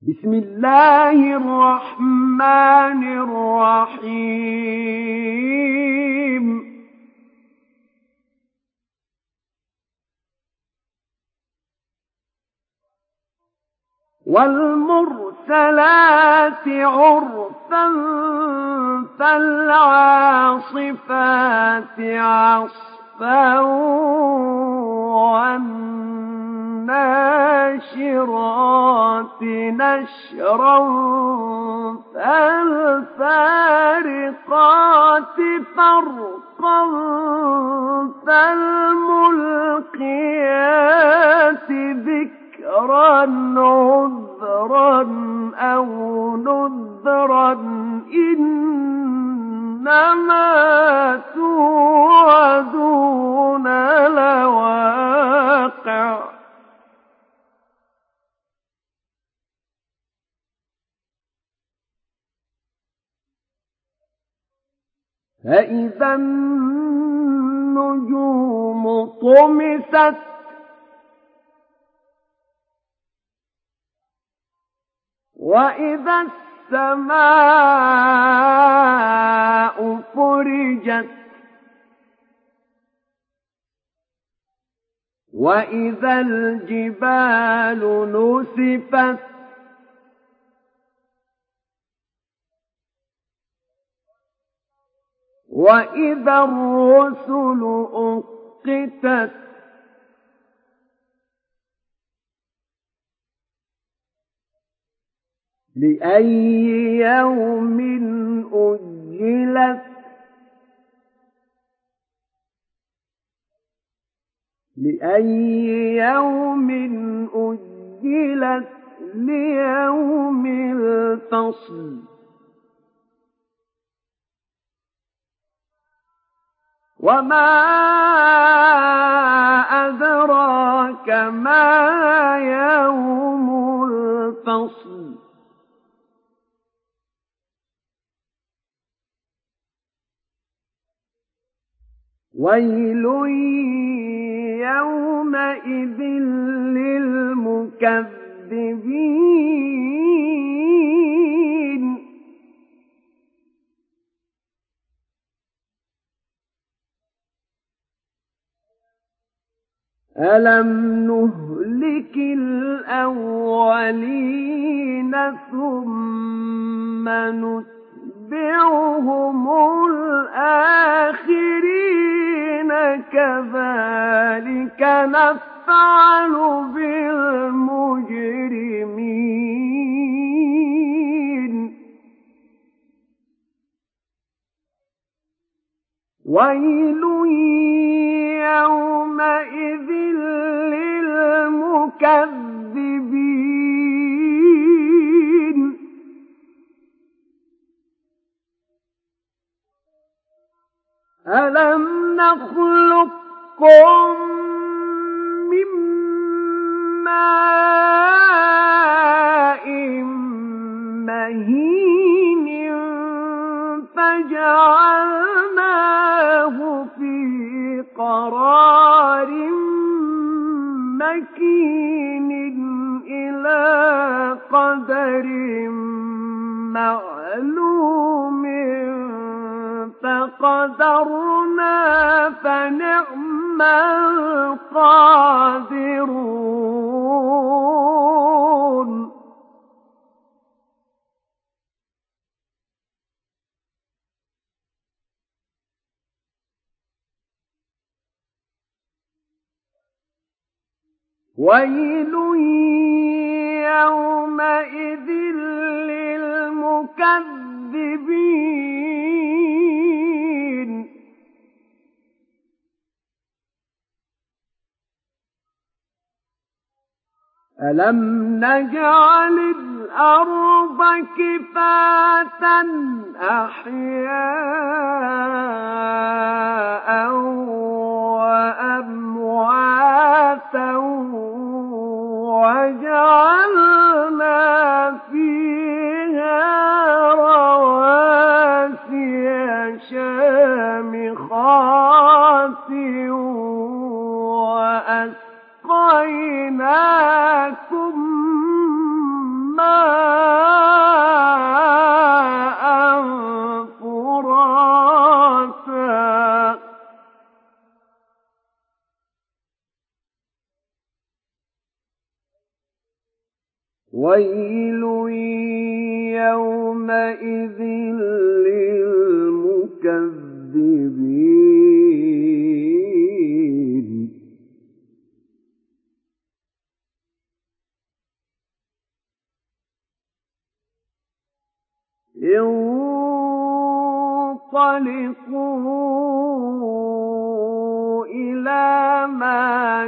بسم الله الرحمن الرحيم والمرسلات عرفا فالعاصفات عصفا والناشرات نشرا فالفارقات فرقا فالملقيات ذكرا عذرا أو نذرا إنما توعدون لواقع فإذا النجوم طمست وإذا السماء فرجت وإذا الجبال نسفت وإذا الرسل أقتت لأي يوم أجلت لأي يوم أجلت ليوم الفصل وما أدراك ما يوم الفصل ويل يومئذ للمكذبين ألم نهلك الأولين ثم نتبعهم الآخرين كذلك نفعل بالمجرمين ويل يومئذ للمكذبين ألم نخلقكم من ماء مهين فجعلناه في قرار مكين إلى قدر معلوم فقدرنا فنعم القادرون ويل يومئذ للمكذبين ألم نجعل الأرض كفاتا أحياء وأمواتا وجعلنا فيها رواسي شامخات وأسقيناكم ماء ويل يومئذ للمكذبين انطلقوا إلى ما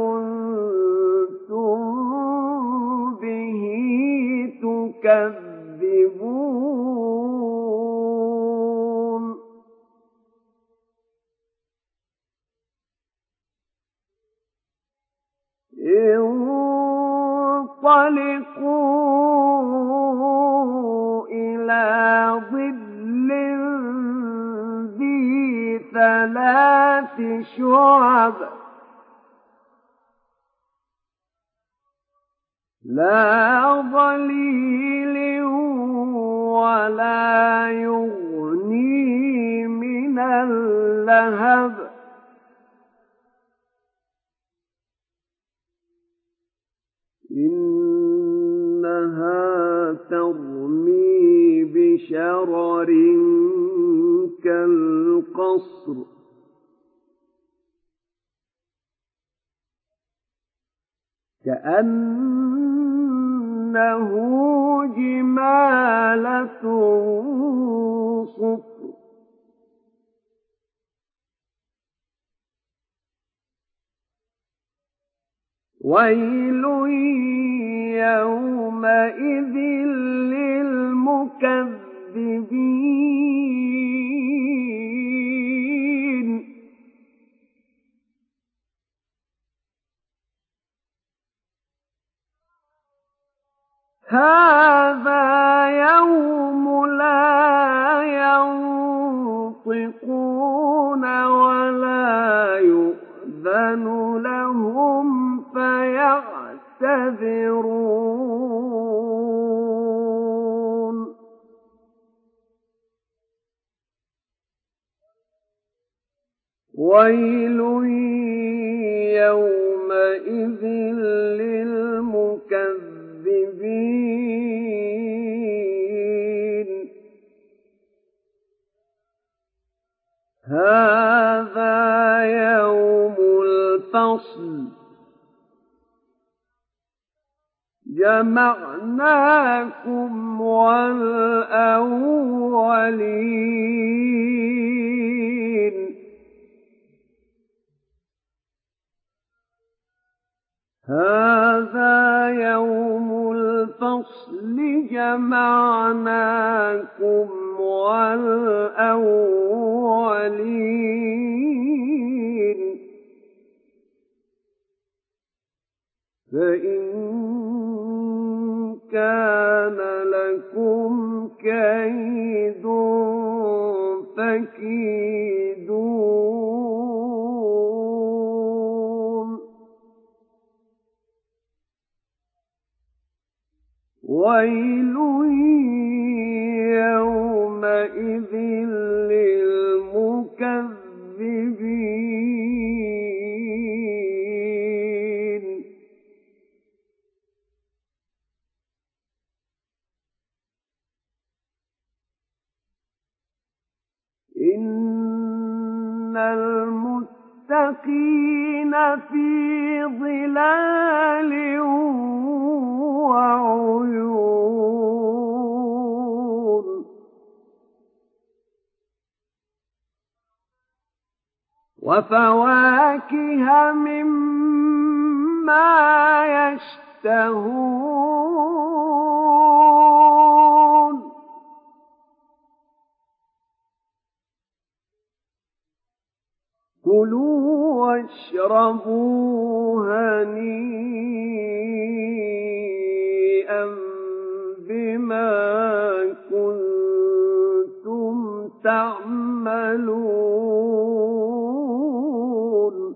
كنتم به تكذبون انطلقوا إلى ظل ذي ثلاث شعب لا ظليل ولا يغني من اللهب إنها ترمي بشرر كالقصر كأنه جمالة صفر ويل يومئذ للمكذبين هذا يوم لا ينطقون ولا يؤذن لهم فيعتذرون ويل يومئذ للمكذبين هذا يوم الفصل جمعناكم والأولين هذا يوم الفصل جمعناكم والأولين فإن كان لكم كيد فكيدون ويل يومئذ للمكذبين إن المتقين في ظلال وعيون وفواكه مما يشتهون كلوا واشربوا هنيئا بما كنتم تعملون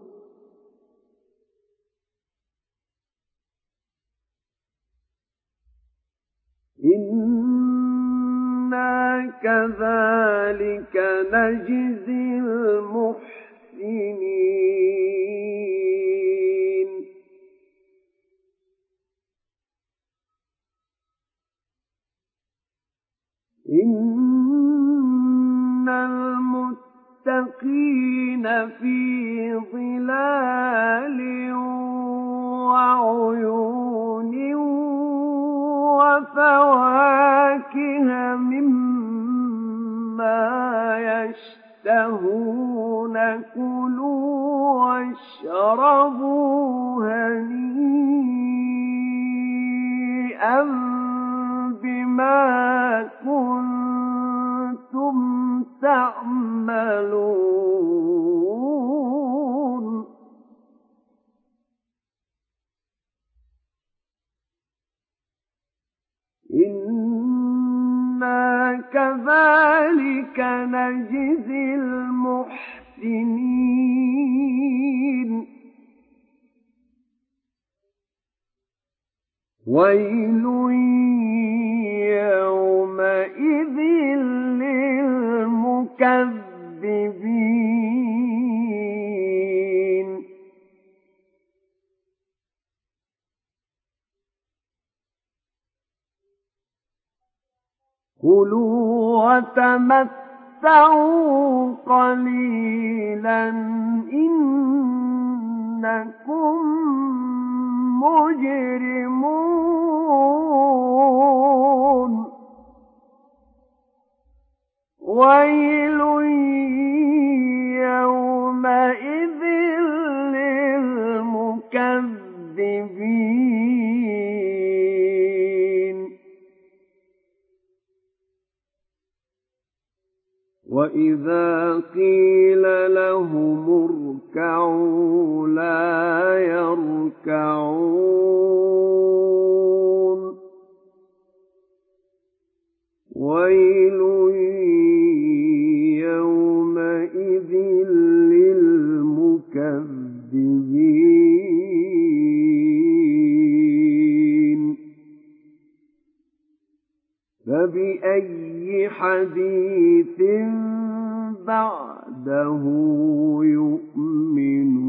إنا كذلك نجزي المحسنين إن المتقين في ظلال وعيون وفواكه مما يشتهون كلوا واشربوا هنيئا بما كنتم تعملون إنا كذلك نجزي المحسنين ويل يومئذ للمكذبين كلوا وتمتعوا قليلا إنكم مجرمون ويل يومئذ للمكذبين وإذا قيل لهم اركعوا لا يركعون ويل يومئذ للمكذبين فبأي حديث بعده يؤمنون